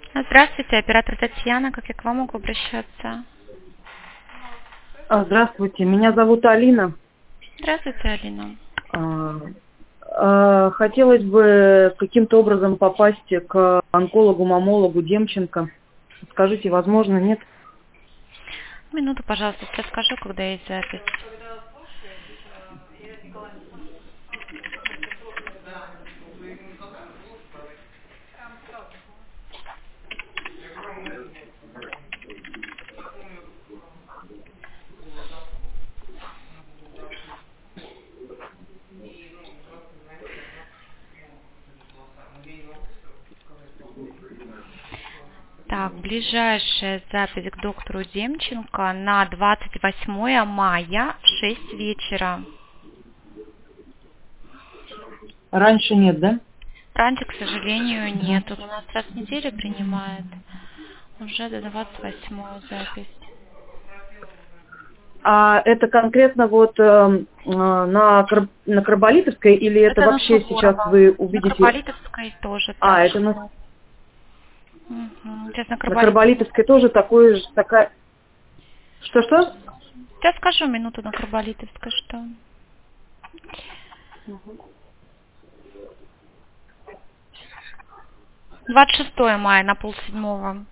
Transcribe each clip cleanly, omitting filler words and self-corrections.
Здравствуйте, оператор Татьяна, как я к вам могу обращаться? Здравствуйте, меня зовут Алина. Здравствуйте, Алина. Хотелось бы каким-то образом попасть к онкологу-мамологу Демченко. Скажите, возможно, нет? Минуту, пожалуйста, расскажу, когда есть запись. Так, ближайшая запись к доктору Демченко на 28 мая в 6 вечера. Раньше нет, да? Раньше, к сожалению, нет. Он у нас раз в неделю принимает. Уже до 28 запись. А это конкретно вот на Карболитовской или это Это на вообще сейчас Суворова. вы На увидите? Карболитовской тоже так Это же. на Сейчас на Карболитовской. Карболитовской тоже такая... Что-что? Сейчас скажу минуту на Карболитовской, что. 26 мая на 6:30.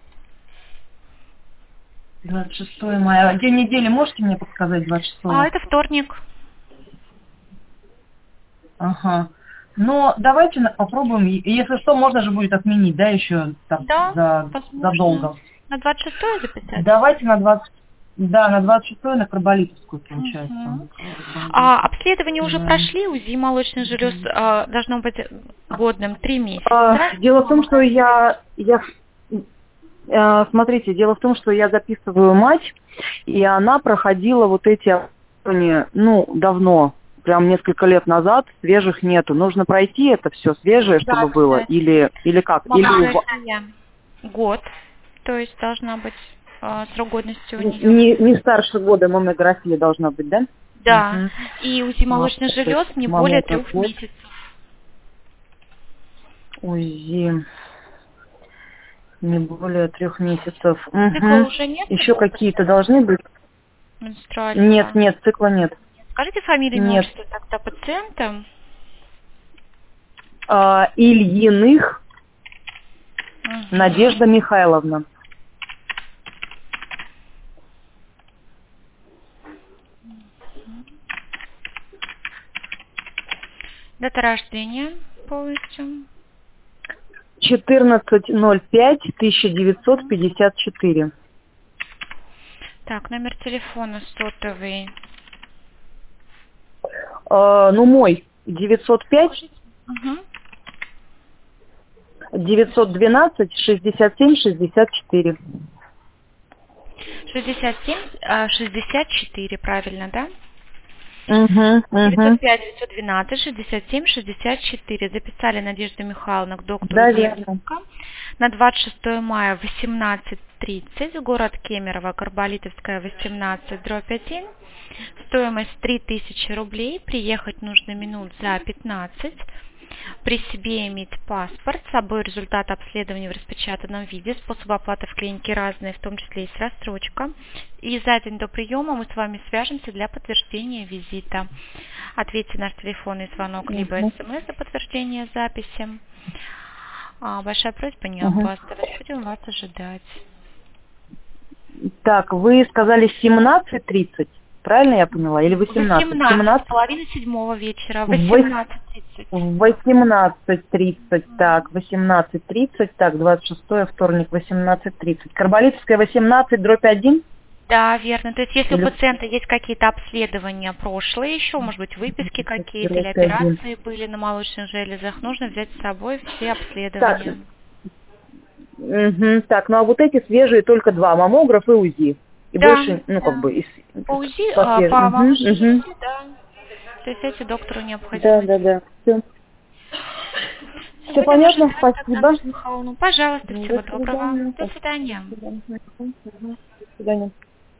26 мая. День недели можете мне подсказать 26-го? Это вторник. Ага. Но давайте попробуем. Если что, можно же будет отменить, да, еще там, Да, задолго. возможно. На 26 записать? Давайте на 20, да, на 26 на Карболитовскую, получается. Угу. Обследования уже прошли, УЗИ молочных желез должно быть годным 3 месяца. Дело в том, что смотрите, дело в том, что я записываю мать, и она проходила вот эти обследования, давно, прям несколько лет назад, свежих нету. Нужно пройти это все свежее, чтобы было, или как? Маммография год, то есть должна быть срок годности у нее. Не старше года маммография должна быть, да? Да, Угу. и УЗИ молочных желез не более 3 месяцев. УЗИ не более 3 месяцев. Цикла Угу. уже нет? Еще какие-то должны быть? Менструального? Нет, цикла нет. Скажите фамилию, имя, Нет. отчество тогда пациента. Ильиных Надежда Михайловна. Дата рождения полностью. 14.05.1954. Так, номер телефона сотовый. Мой 905 912 67 64. 64, правильно, да? 905 Угу. 912 67 64. Записали Надежду Михайловну к доктору Да, Демченко на 26 мая в 18:30, город Кемерово, Карболитовская, 18/1. Стоимость 3000 рублей. Приехать нужно минут за 15. При себе иметь паспорт, с собой результат обследования в распечатанном виде. Способы оплаты в клинике разные, в том числе есть рассрочка. И за день до приема мы с вами свяжемся для подтверждения визита. Ответьте наш телефонный звонок, либо смс за подтверждение записи. Большая просьба не опаздывать, будем вас ожидать. Так, вы сказали 17:30, правильно я поняла? Или 18? 18, половина 7 вечера, 18:30. 18:30, так, 18:30, так, 26 вторник, 18:30. Карболитовская, 18/1? Да, верно. То есть, если у пациента есть какие-то обследования прошлые еще, может быть, выписки какие-то или операции были на молочных железах, нужно взять с собой все обследования. Так, а вот эти свежие только 2, маммограф и УЗИ. И больше, По УЗИ, по молочной железе, да. То есть эти доктору необходимо. Да. Все понятно, спасибо. Пожалуйста, всего доброго. До свидания. До свидания.